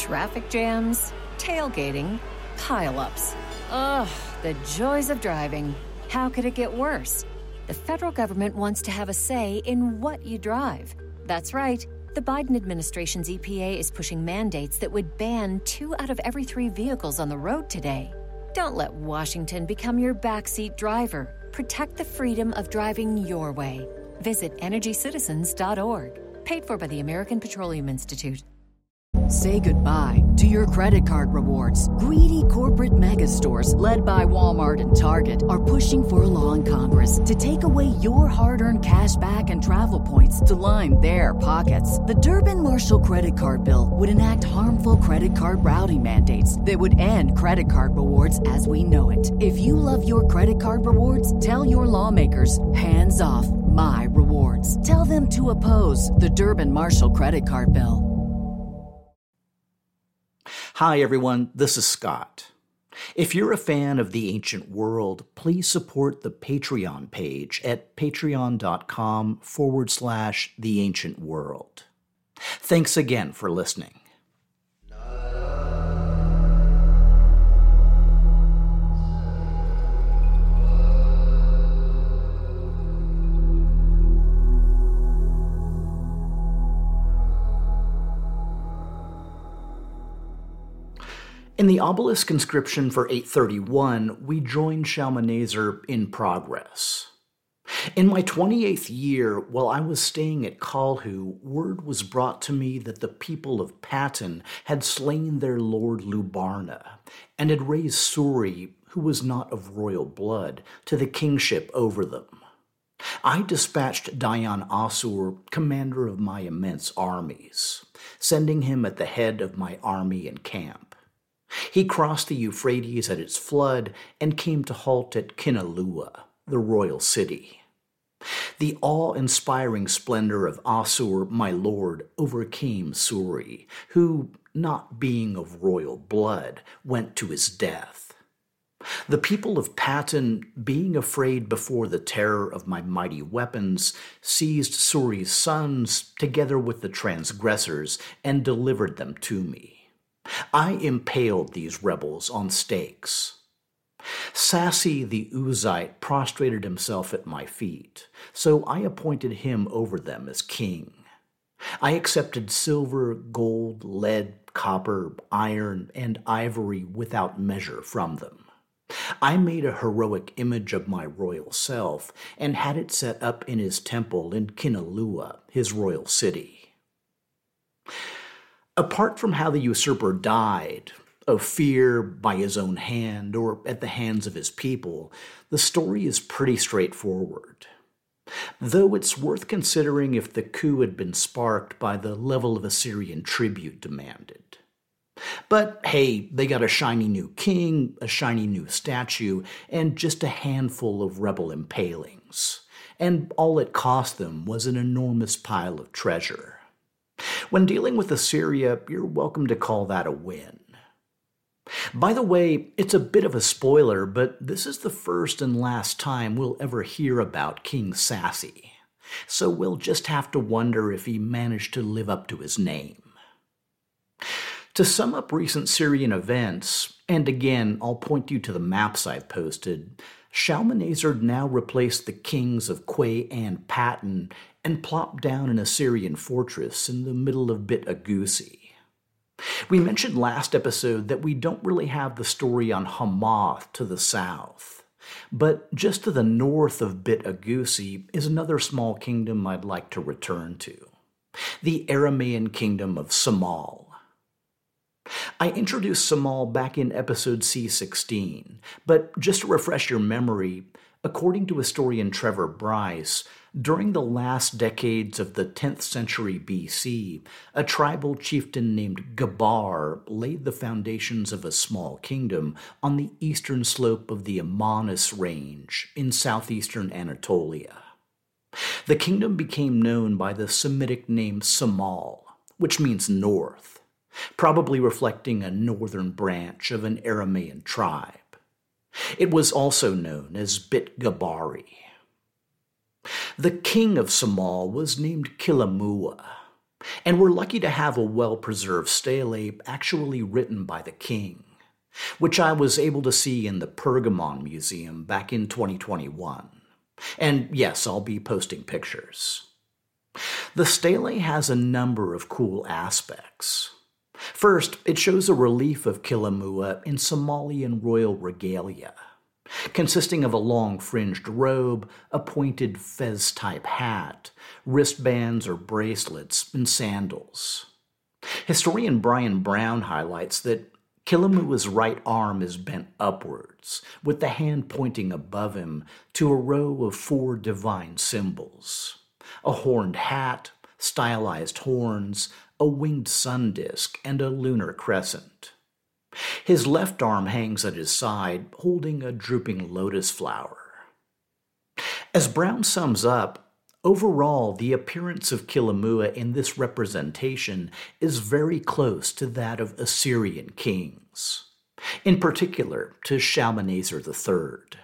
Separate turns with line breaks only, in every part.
Traffic jams, tailgating, pile-ups. Ugh, the joys of driving. How could it get worse? The federal government wants to have a say in what you drive. That's right. The Biden administration's EPA is pushing mandates that would ban 2 out of every 3 vehicles on the road today. Don't let Washington become your backseat driver. Protect the freedom of driving your way. Visit EnergyCitizens.org. Paid for by the American Petroleum Institute.
Say goodbye to your credit card rewards. Greedy corporate mega stores, led by Walmart and Target, are pushing for a law in Congress to take away your hard-earned cash back and travel points to line their pockets. The Durbin-Marshall credit card bill would enact harmful credit card routing mandates that would end credit card rewards as we know it. If you love your credit card rewards, tell your lawmakers, hands off my rewards. Tell them to oppose the Durbin-Marshall credit card bill.
Hi, everyone. This is Scott. If you're a fan of The Ancient World, please support the Patreon page at patreon.com/The Ancient World. Thanks again for listening. In the obelisk inscription for 831, we join Shalmaneser in progress. In my 28th year, while I was staying at Kalhu, word was brought to me that the people of Patton had slain their lord Lubarna, and had raised Suri, who was not of royal blood, to the kingship over them. I dispatched Dayan Asur, commander of my immense armies, sending him at the head of my army and camp. He crossed the Euphrates at its flood and came to halt at Kinalua, the royal city. The awe-inspiring splendor of Asur, my lord, overcame Suri, who, not being of royal blood, went to his death. The people of Patton, being afraid before the terror of my mighty weapons, seized Suri's sons together with the transgressors and delivered them to me. I impaled these rebels on stakes. Sassi the Uzite prostrated himself at my feet, so I appointed him over them as king. I accepted silver, gold, lead, copper, iron, and ivory without measure from them. I made a heroic image of my royal self and had it set up in his temple in Kinalua, his royal city. Apart from how the usurper died, of fear by his own hand or at the hands of his people, the story is pretty straightforward. Though it's worth considering if the coup had been sparked by the level of Assyrian tribute demanded. But hey, they got a shiny new king, a shiny new statue, and just a handful of rebel impalings. And all it cost them was an enormous pile of treasure. When dealing with Assyria, you're welcome to call that a win. By the way, it's a bit of a spoiler, but this is the first and last time we'll ever hear about King Sassi, so we'll just have to wonder if he managed to live up to his name. To sum up recent Syrian events, and again, I'll point you to the maps I've posted, Shalmaneser now replaced the kings of Quay and Patton and plopped down an Assyrian fortress in the middle of Bit Agusi. We mentioned last episode that we don't really have the story on Hamath to the south, but just to the north of Bit Agusi is another small kingdom I'd like to return to, the Aramaean kingdom of Samal. I introduced Samal back in episode C16, but just to refresh your memory, according to historian Trevor Bryce, during the last decades of the 10th century BC, a tribal chieftain named Gabar laid the foundations of a small kingdom on the eastern slope of the Amanus range in southeastern Anatolia. The kingdom became known by the Semitic name Samal, which means north, probably reflecting a northern branch of an Aramaean tribe. It was also known as Bit Gabari. The king of Samal was named Kilamua. And we're lucky to have a well-preserved stele actually written by the king, which I was able to see in the Pergamon Museum back in 2021. And yes, I'll be posting pictures. The stele has a number of cool aspects. First, it shows a relief of Kilimua in Somalian royal regalia, consisting of a long fringed robe, a pointed fez-type hat, wristbands or bracelets, and sandals. Historian Brian Brown highlights that Kilimua's right arm is bent upwards, with the hand pointing above him to a row of 4 divine symbols: a horned hat, stylized horns, a winged sun disk, and a lunar crescent. His left arm hangs at his side, holding a drooping lotus flower. As Brown sums up, overall, the appearance of Kilimua in this representation is very close to that of Assyrian kings, in particular to Shalmaneser III.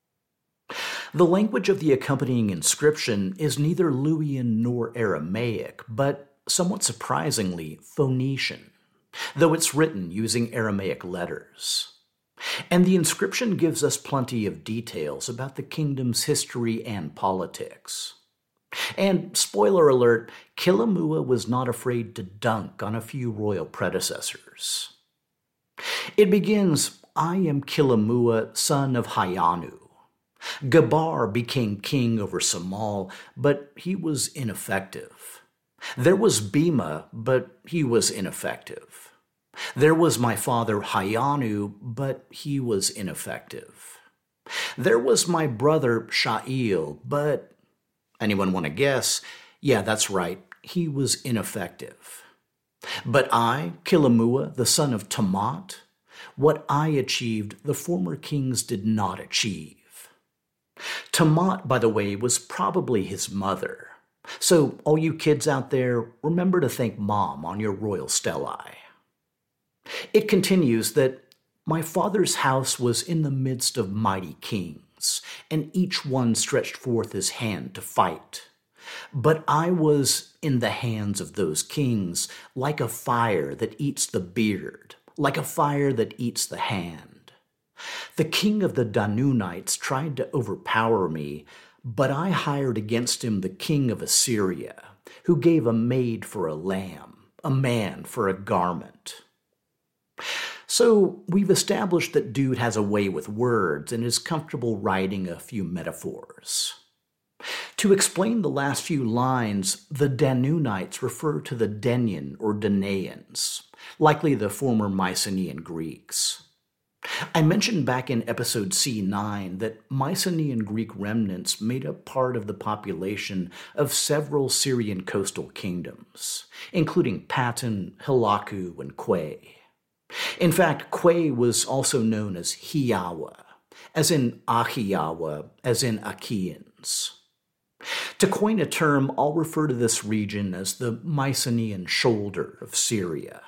The language of the accompanying inscription is neither Luwian nor Aramaic, but somewhat surprisingly Phoenician, though it's written using Aramaic letters. And the inscription gives us plenty of details about the kingdom's history and politics. And, spoiler alert, Kilimua was not afraid to dunk on a few royal predecessors. It begins, "I am Kilimua, son of Hayanu. Gabar became king over Somal, but he was ineffective. There was Bima, but he was ineffective. There was my father Hayanu, but he was ineffective. There was my brother Sha'il, but..." Anyone want to guess? Yeah, that's right. He was ineffective. "But I, Kilimua, the son of Tamat, what I achieved, the former kings did not achieve." Tamat, by the way, was probably his mother. So, all you kids out there, remember to thank Mom on your royal stelae. It continues that my father's house was in the midst of mighty kings, and each one stretched forth his hand to fight. But I was in the hands of those kings like a fire that eats the beard, like a fire that eats the hand. The king of the Danunites tried to overpower me, but I hired against him the king of Assyria, who gave a maid for a lamb, a man for a garment. So we've established that dude has a way with words and is comfortable writing a few metaphors. To explain the last few lines, the Danunites refer to the Denian or Danaans, likely the former Mycenaean Greeks. I mentioned back in episode C9 that Mycenaean Greek remnants made up part of the population of several Syrian coastal kingdoms, including Pattan, Hilaku, and Quay. In fact, Quay was also known as Hiawa, as in Ahiawa, as in Achaeans. To coin a term, I'll refer to this region as the Mycenaean shoulder of Syria.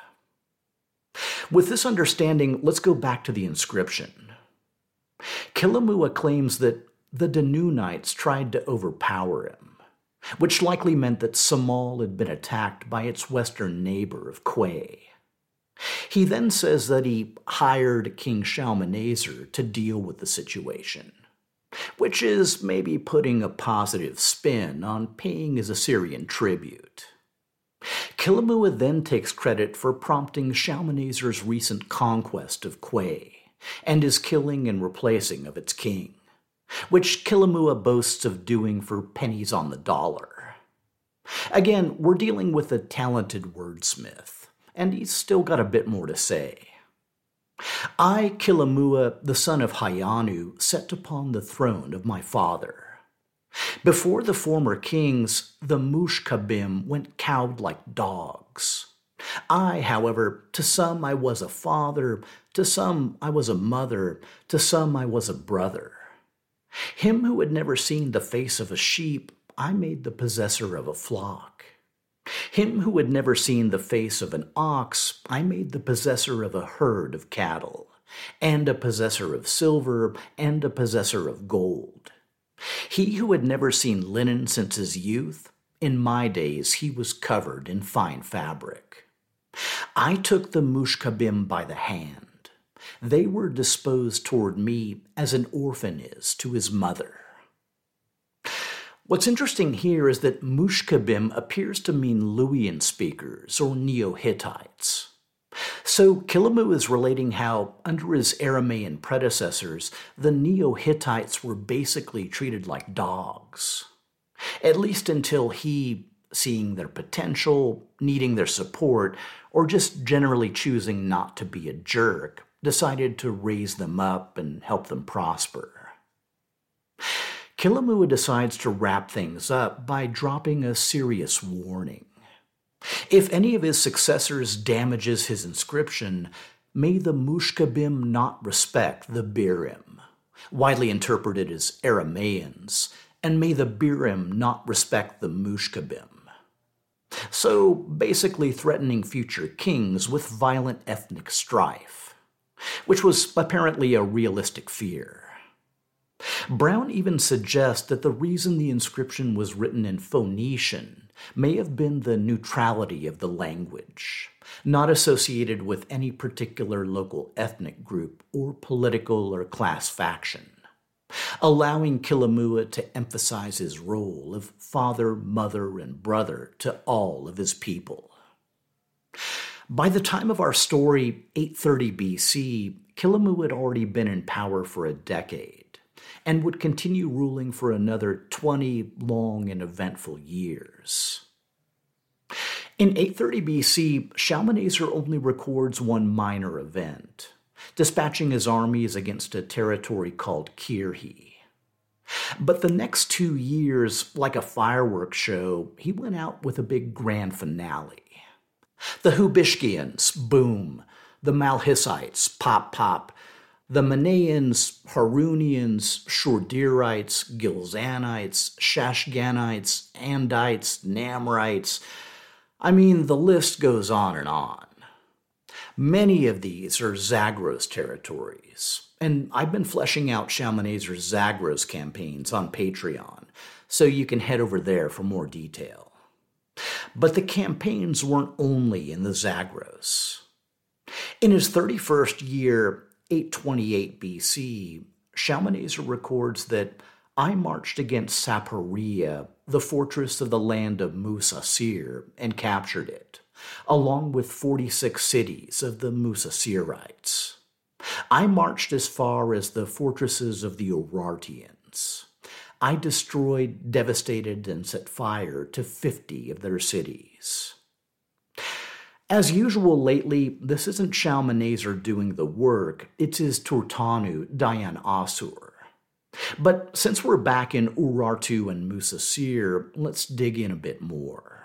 With this understanding, let's go back to the inscription. Kilimua claims that the Danunites tried to overpower him, which likely meant that Somal had been attacked by its western neighbor of Quay. He then says that he hired King Shalmaneser to deal with the situation, which is maybe putting a positive spin on paying his Assyrian tribute. Kilimua then takes credit for prompting Shalmaneser's recent conquest of Quay and his killing and replacing of its king, which Kilimua boasts of doing for pennies on the dollar. Again, we're dealing with a talented wordsmith, and he's still got a bit more to say. "I, Kilimua, the son of Hayanu, sat upon the throne of my father. Before the former kings, the Mushkabim went cowed like dogs. I, however, to some I was a father, to some I was a mother, to some I was a brother. Him who had never seen the face of a sheep, I made the possessor of a flock. Him who had never seen the face of an ox, I made the possessor of a herd of cattle, and a possessor of silver, and a possessor of gold. He who had never seen linen since his youth, In my days, he was covered in fine fabric. I took the Mushkabim by the hand. They were disposed toward me as an orphan is to his mother. What's interesting here is that Mushkabim appears to mean Luwian speakers or Neo-Hittites. So Kilamu is relating how, under his Aramaean predecessors, the Neo-Hittites were basically treated like dogs. At least until he, seeing their potential, needing their support, or just generally choosing not to be a jerk, decided to raise them up and help them prosper. Kilamua decides to wrap things up by dropping a serious warning. If any of his successors damages his inscription, may the Mushkabim not respect the Birim, widely interpreted as Aramaeans, and may the Birim not respect the Mushkabim. So basically threatening future kings with violent ethnic strife, which was apparently a realistic fear. Brown even suggests that the reason the inscription was written in Phoenician may have been the neutrality of the language, not associated with any particular local ethnic group or political or class faction, allowing Kilamua to emphasize his role of father, mother, and brother to all of his people. By the time of our story, 830 BC, Kilamua had already been in power for a decade, and would continue ruling for another 20 long and eventful years. In 830 BC, Shalmaneser only records one minor event, dispatching his armies against a territory called Kirhi. But the next 2 years, like a fireworks show, he went out with a big grand finale. The Hubishkians, boom. The Malhissites, pop, pop. The Manaeans, Harunians, Shordirites, Gilzanites, Shashganites, Andites, Namrites. I mean, the list goes on and on. Many of these are Zagros territories, and I've been fleshing out Shalmaneser's Zagros campaigns on Patreon, so you can head over there for more detail. But the campaigns weren't only in the Zagros. In his 31st year, 828 BC, Shalmaneser records that I marched against Saparia, the fortress of the land of Musasir, and captured it, along with 46 cities of the Musasirites. I marched as far as the fortresses of the Urartians. I destroyed, devastated, and set fire to 50 of their cities. As usual lately, this isn't Shalmaneser doing the work, it's his Turtanu, Dayan Asur. But since we're back in Urartu and Musasir, let's dig in a bit more.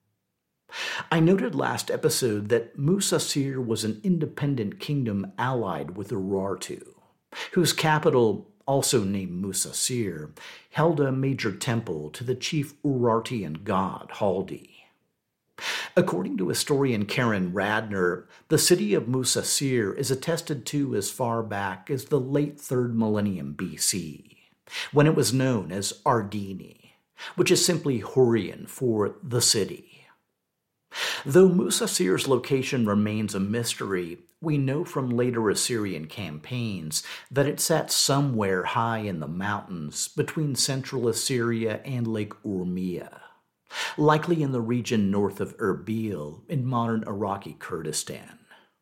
I noted last episode that Musasir was an independent kingdom allied with Urartu, whose capital, also named Musasir, held a major temple to the chief Urartian god, Haldi. According to historian Karen Radner, the city of Musasir is attested to as far back as the late 3rd millennium BC, when it was known as Ardini, which is simply Hurrian for the city. Though Musasir's location remains a mystery, we know from later Assyrian campaigns that it sat somewhere high in the mountains between central Assyria and Lake Urmia, likely in the region north of Erbil in modern Iraqi Kurdistan.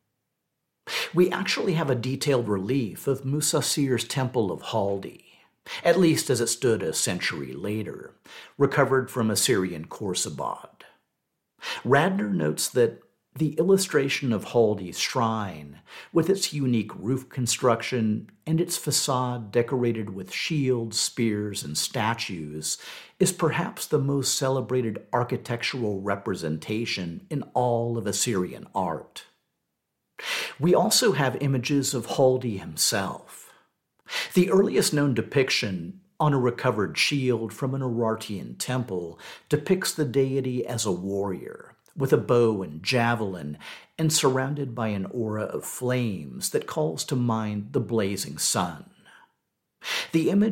We actually have a detailed relief of Musasir's Temple of Haldi, at least as it stood a century later, recovered from Assyrian Khorsabad. Radner notes that the illustration of Haldi's shrine, with its unique roof construction and its facade decorated with shields, spears, and statues, is perhaps the most celebrated architectural representation in all of Assyrian art. We also have images of Haldi himself. The earliest known depiction on a recovered shield from an Urartian temple depicts the deity as a warrior, with a bow and javelin, and surrounded by an aura of flames that calls to mind the blazing sun. The image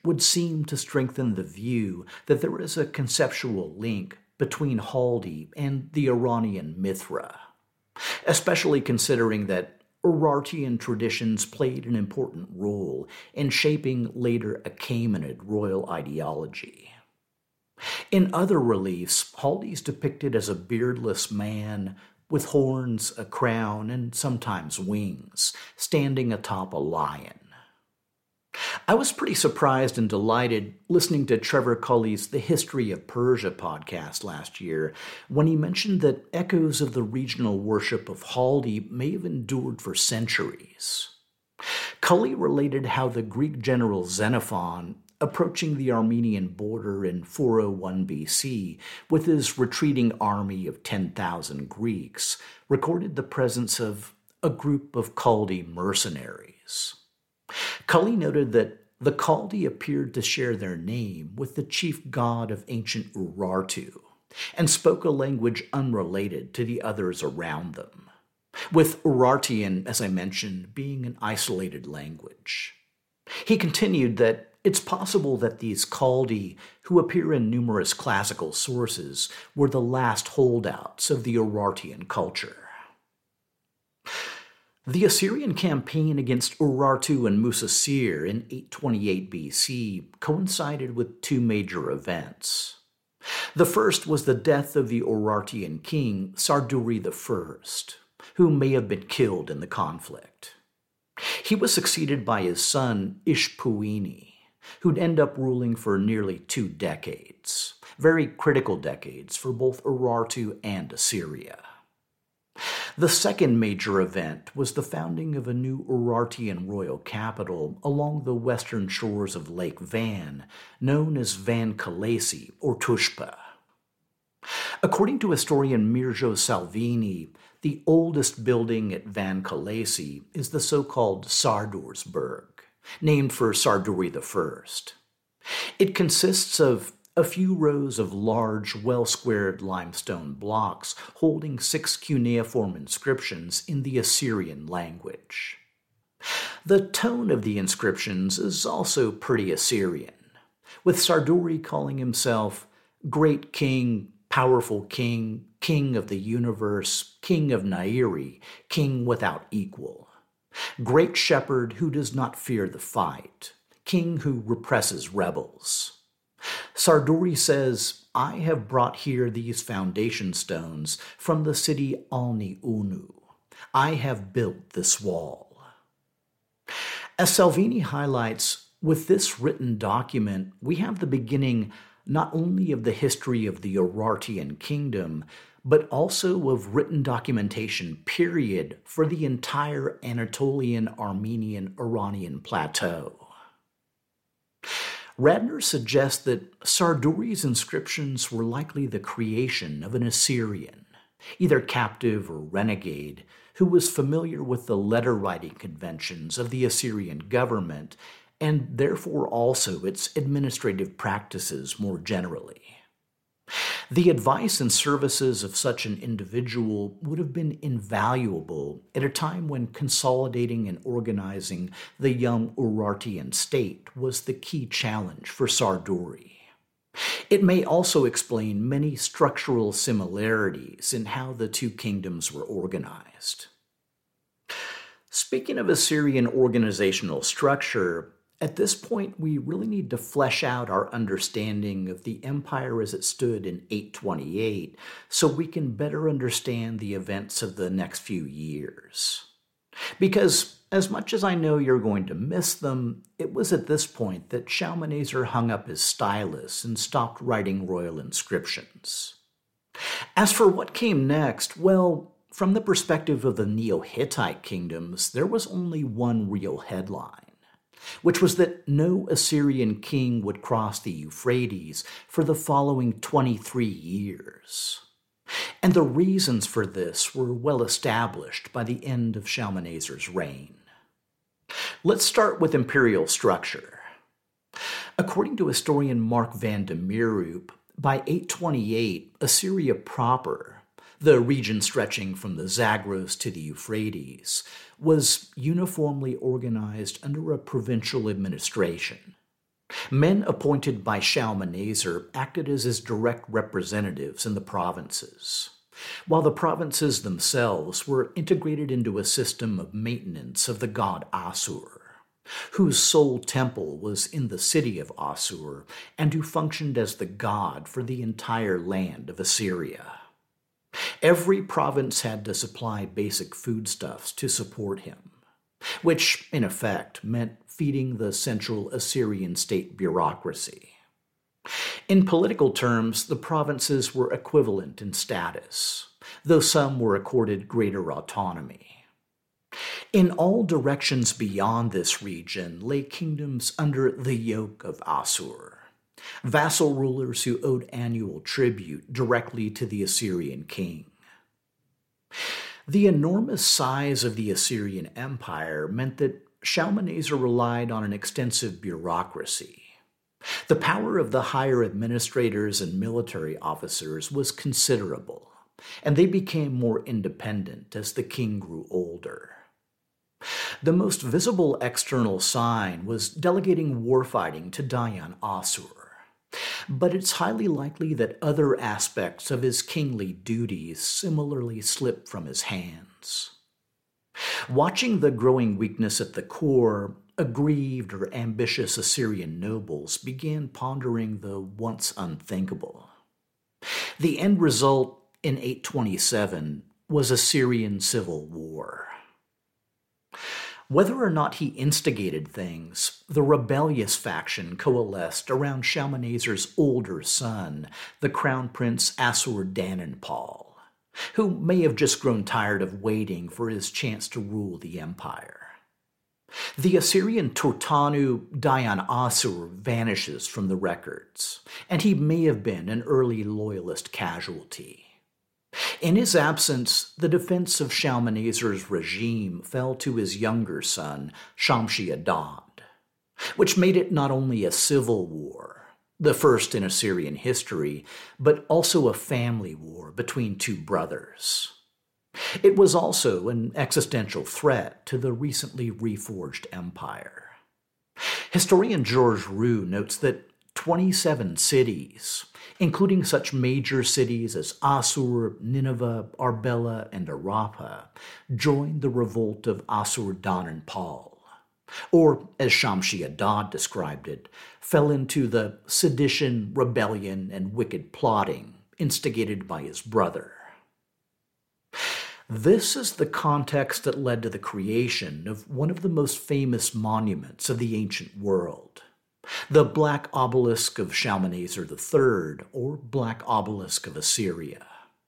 would seem to strengthen the view that there is a conceptual link between Chaldee and the Iranian Mithra, especially considering that Urartian traditions played an important role in shaping later Achaemenid royal ideology. In other reliefs, Chaldee is depicted as a beardless man with horns, a crown, and sometimes wings, standing atop a lion. I was pretty surprised and delighted listening to Trevor Culley's The History of Persia podcast last year when he mentioned that echoes of the regional worship of Chaldee may have endured for centuries. Culley related how the Greek general Xenophon, approaching the Armenian border in 401 BC with his retreating army of 10,000 Greeks, recorded the presence of a group of Chaldee mercenaries. Culley noted that the Chaldee appeared to share their name with the chief god of ancient Urartu and spoke a language unrelated to the others around them, with Urartian, as I mentioned, being an isolated language. He continued that it's possible that these Chaldee, who appear in numerous classical sources, were the last holdouts of the Urartian culture. The Assyrian campaign against Urartu and Musasir in 828 BC coincided with two major events. The first was the death of the Urartian king Sarduri I, who may have been killed in the conflict. He was succeeded by his son Ishpuini, who'd end up ruling for nearly 2 decades, very critical decades for both Urartu and Assyria. The second major event was the founding of a new Urartian royal capital along the western shores of Lake Van, known as Van Kalesi or Tushpa. According to historian Mirjo Salvini, the oldest building at Van Kalesi is the so-called Sardursburg, named for Sarduri I. It consists of a few rows of large, well-squared limestone blocks holding 6 cuneiform inscriptions in the Assyrian language. The tone of the inscriptions is also pretty Assyrian, with Sarduri calling himself Great King, Powerful King, King of the Universe, King of Nairi, King without equal, Great Shepherd who does not fear the fight, King who represses rebels. Sarduri says, I have brought here these foundation stones from the city Alni Unu. I have built this wall. As Salvini highlights, with this written document, we have the beginning not only of the history of the Urartian kingdom, but also of written documentation, period, for the entire Anatolian, Armenian, Iranian plateau. Radner suggests that Sarduri's inscriptions were likely the creation of an Assyrian, either captive or renegade, who was familiar with the letter-writing conventions of the Assyrian government and therefore also its administrative practices more generally. The advice and services of such an individual would have been invaluable at a time when consolidating and organizing the young Urartian state was the key challenge for Sarduri. It may also explain many structural similarities in how the two kingdoms were organized. Speaking of Assyrian organizational structure, at this point, we really need to flesh out our understanding of the empire as it stood in 828 so we can better understand the events of the next few years. Because, as much as I know you're going to miss them, it was at this point that Shalmaneser hung up his stylus and stopped writing royal inscriptions. As for what came next, well, from the perspective of the Neo-Hittite kingdoms, there was only one real headline, which was that no Assyrian king would cross the Euphrates for the following 23 years. And the reasons for this were well established by the end of Shalmaneser's reign. Let's start with imperial structure. According to historian Mark van de Meerup, by 828, Assyria proper, the region stretching from the Zagros to the Euphrates, was uniformly organized under a provincial administration. Men appointed by Shalmaneser acted as his direct representatives in the provinces, while the provinces themselves were integrated into a system of maintenance of the god Assur, whose sole temple was in the city of Assur and who functioned as the god for the entire land of Assyria. Every province had to supply basic foodstuffs to support him, which in effect meant feeding the central Assyrian state bureaucracy. In political terms, the provinces were equivalent in status, though some were accorded greater autonomy. In all directions beyond this region lay kingdoms under the yoke of Assur, vassal rulers who owed annual tribute directly to the Assyrian king. The enormous size of the Assyrian Empire meant that Shalmaneser relied on an extensive bureaucracy. The power of the higher administrators and military officers was considerable, and they became more independent as the king grew older. The most visible external sign was delegating warfighting to Dayan Assur, but it's highly likely that other aspects of his kingly duties similarly slipped from his hands. Watching the growing weakness at the core, aggrieved or ambitious Assyrian nobles began pondering the once unthinkable. The end result in 827 was Assyrian civil war. Whether or not he instigated things, the rebellious faction coalesced around Shalmaneser's older son, the crown prince Assur-Dananpal, who may have just grown tired of waiting for his chance to rule the empire. The Assyrian Turtanu Dayan Assur vanishes from the records, and he may have been an early loyalist casualty. In his absence, the defense of Shalmaneser's regime fell to his younger son, Shamshi-Adad, which made it not only a civil war, the first in Assyrian history, but also a family war between two brothers. It was also an existential threat to the recently reforged empire. Historian Georges Roux notes that 27 cities, including such major cities as Assur, Nineveh, Arbela, and Arrapha, joined the revolt of Assur-Dananpal, or, as Shamshi-Adad described it, fell into the sedition, rebellion, and wicked plotting instigated by his brother. This is the context that led to the creation of one of the most famous monuments of the ancient world, the Black Obelisk of Shalmaneser III, or Black Obelisk of Assyria.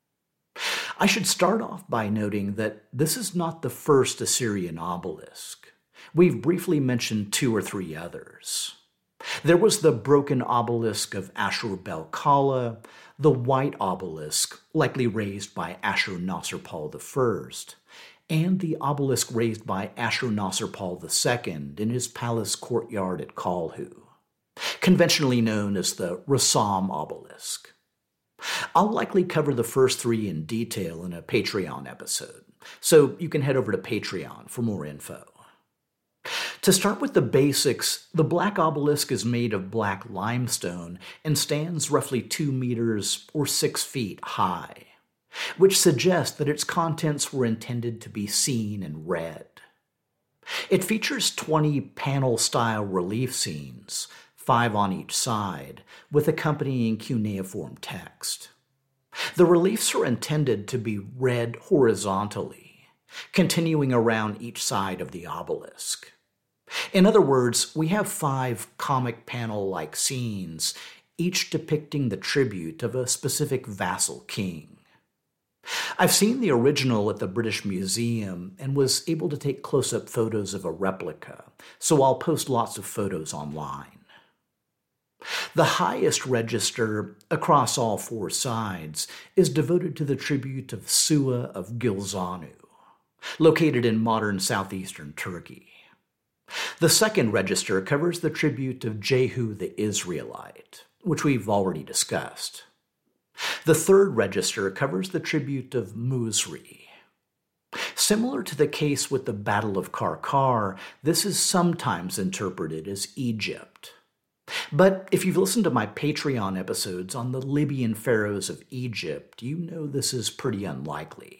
I should start off by noting that this is not the first Assyrian obelisk. We've briefly mentioned 2 or 3 others. There was the broken obelisk of Ashur-bel-Kala, the white obelisk, likely raised by Ashur-nasir-pal I, and the obelisk raised by Ashur-nasir-pal II in his palace courtyard at Kalhu, conventionally known as the Rassam obelisk. I'll likely cover the first 3 in detail in a Patreon episode, so you can head over to Patreon for more info. To start with the basics, the black obelisk is made of black limestone and stands roughly 2 meters or 6 feet high, which suggests that its contents were intended to be seen and read. It features 20 panel-style relief scenes, 5 on each side, with accompanying cuneiform text. The reliefs are intended to be read horizontally, continuing around each side of the obelisk. In other words, we have 5 comic panel-like scenes, each depicting the tribute of a specific vassal king. I've seen the original at the British Museum and was able to take close-up photos of a replica, so I'll post lots of photos online. The highest register, across all 4 sides, is devoted to the tribute of Suwa of Gilzanu, located in modern southeastern Turkey. The second register covers the tribute of Jehu the Israelite, which we've already discussed. The third register covers the tribute of Musri. Similar to the case with the Battle of Karkar, this is sometimes interpreted as Egypt. But if you've listened to my Patreon episodes on the Libyan pharaohs of Egypt, you know this is pretty unlikely.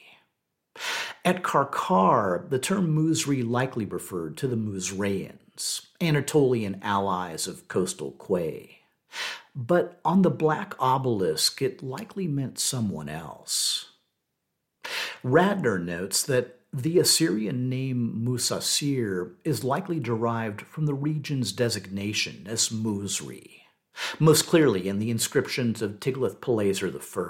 At Karkar, the term Muzri likely referred to the Muzraeans, Anatolian allies of coastal Quay. But on the black obelisk, it likely meant someone else. Radner notes that the Assyrian name Musasir is likely derived from the region's designation as Muzri, most clearly in the inscriptions of Tiglath-Pileser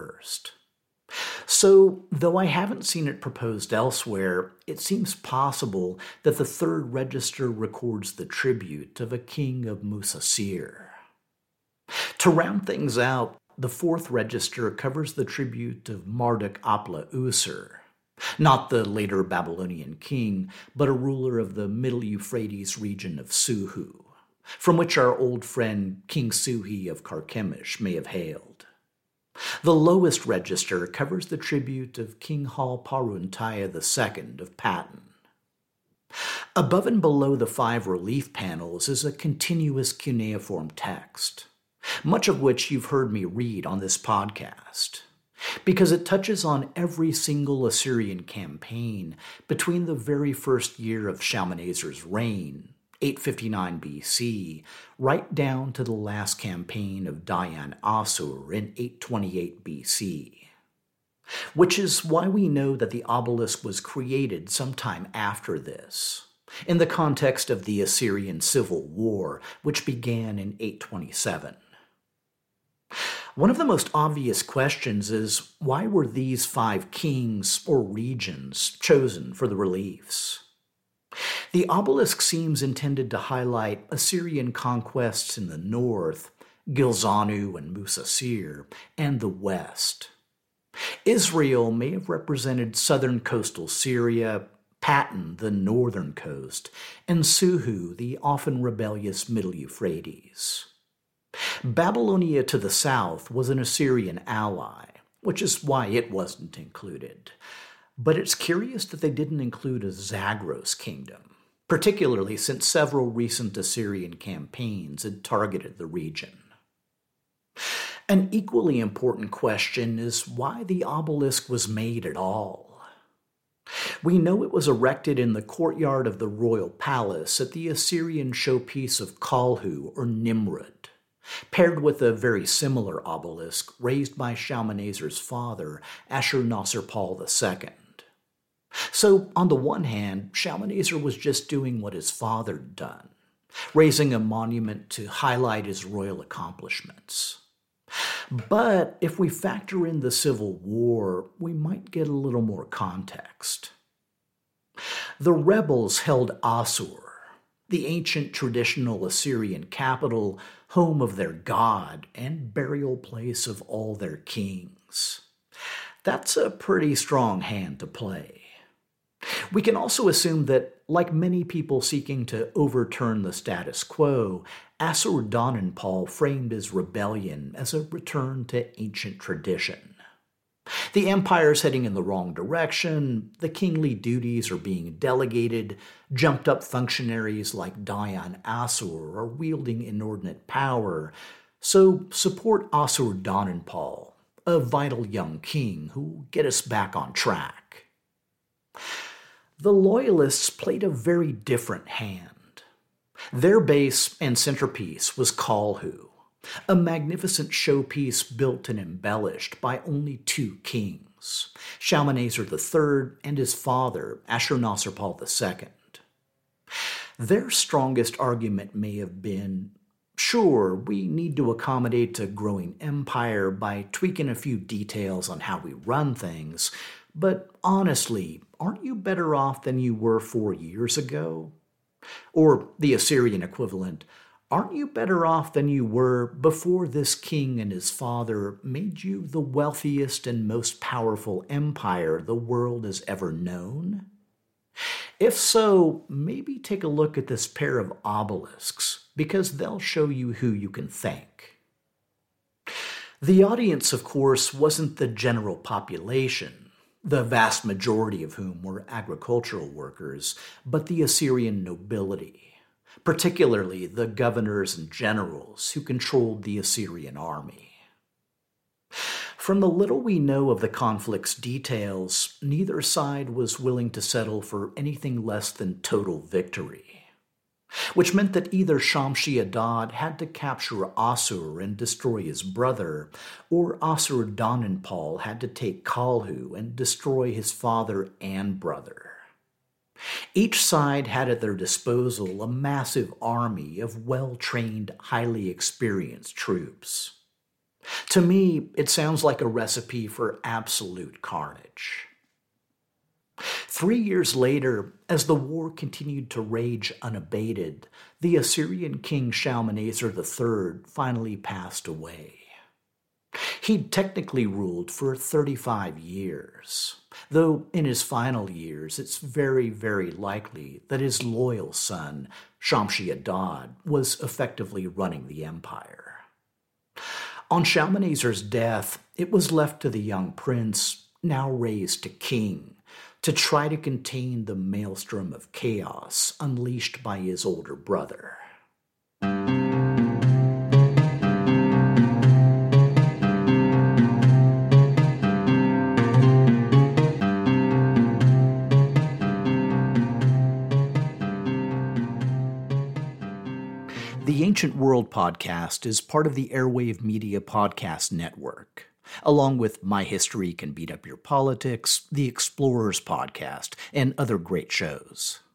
I. So, though I haven't seen it proposed elsewhere, it seems possible that the third register records the tribute of a king of Musasir. To round things out, the fourth register covers the tribute of Marduk-apla-Usur, not the later Babylonian king, but a ruler of the Middle Euphrates region of Suhu, from which our old friend King Suhi of Carchemish may have hailed. The lowest register covers the tribute of King Hal-Paruntaya II of Patton. Above and below the 5 relief panels is a continuous cuneiform text, much of which you've heard me read on this podcast, because it touches on every single Assyrian campaign between the very first year of Shalmaneser's reign, 859 BC, right down to the last campaign of Dayan-Assur in 828 BC. Which is why we know that the obelisk was created sometime after this, in the context of the Assyrian Civil War, which began in 827. One of the most obvious questions is, why were these 5 kings or regions chosen for the reliefs? The obelisk seems intended to highlight Assyrian conquests in the north, Gilzanu and Musasir, and the west. Israel may have represented southern coastal Syria, Patton the northern coast, and Suhu the often rebellious Middle Euphrates. Babylonia to the south was an Assyrian ally, which is why it wasn't included. But it's curious that they didn't include a Zagros kingdom, particularly since several recent Assyrian campaigns had targeted the region. An equally important question is why the obelisk was made at all. We know it was erected in the courtyard of the royal palace at the Assyrian showpiece of Kalhu or Nimrud, paired with a very similar obelisk raised by Shalmaneser's father, Ashur-nasir-pal II. So, on the one hand, Shalmaneser was just doing what his father had done, raising a monument to highlight his royal accomplishments. But if we factor in the Civil War, we might get a little more context. The rebels held Assur, the ancient traditional Assyrian capital, home of their god and burial place of all their kings. That's a pretty strong hand to play. We can also assume that, like many people seeking to overturn the status quo, Assur-Dananpal framed his rebellion as a return to ancient tradition. The empire's heading in the wrong direction, the kingly duties are being delegated, jumped-up functionaries like Dayan-Assur are wielding inordinate power, so support Assur-Dananpal, a vital young king who will get us back on track. The Loyalists played a very different hand. Their base and centerpiece was Kalhu, a magnificent showpiece built and embellished by only 2 kings, Shalmaneser III and his father, Ashur-nasir-pal II. Their strongest argument may have been, sure, we need to accommodate a growing empire by tweaking a few details on how we run things, but honestly, aren't you better off than you were 4 years ago? Or the Assyrian equivalent, aren't you better off than you were before this king and his father made you the wealthiest and most powerful empire the world has ever known? If so, maybe take a look at this pair of obelisks, because they'll show you who you can thank. The audience, of course, wasn't the general population, the vast majority of whom were agricultural workers, but the Assyrian nobility. particularly the governors and generals who controlled the Assyrian army. From the little we know of the conflict's details, neither side was willing to settle for anything less than total victory, which meant that either Shamshi-Adad had to capture Assur and destroy his brother, or Assur-Dananpal had to take Kalhu and destroy his father and brother. Each side had at their disposal a massive army of well-trained, highly experienced troops. To me, it sounds like a recipe for absolute carnage. 3 years later, as the war continued to rage unabated, the Assyrian king Shalmaneser III finally passed away. He'd technically ruled for 35 years, though in his final years it's very, very likely that his loyal son, Shamshi-Adad, was effectively running the empire. On Shalmaneser's death, it was left to the young prince, now raised to king, to try to contain the maelstrom of chaos unleashed by his older brother. The Ancient World podcast is part of the Airwave Media Podcast Network, along with My History Can Beat Up Your Politics, the Explorers podcast, and other great shows.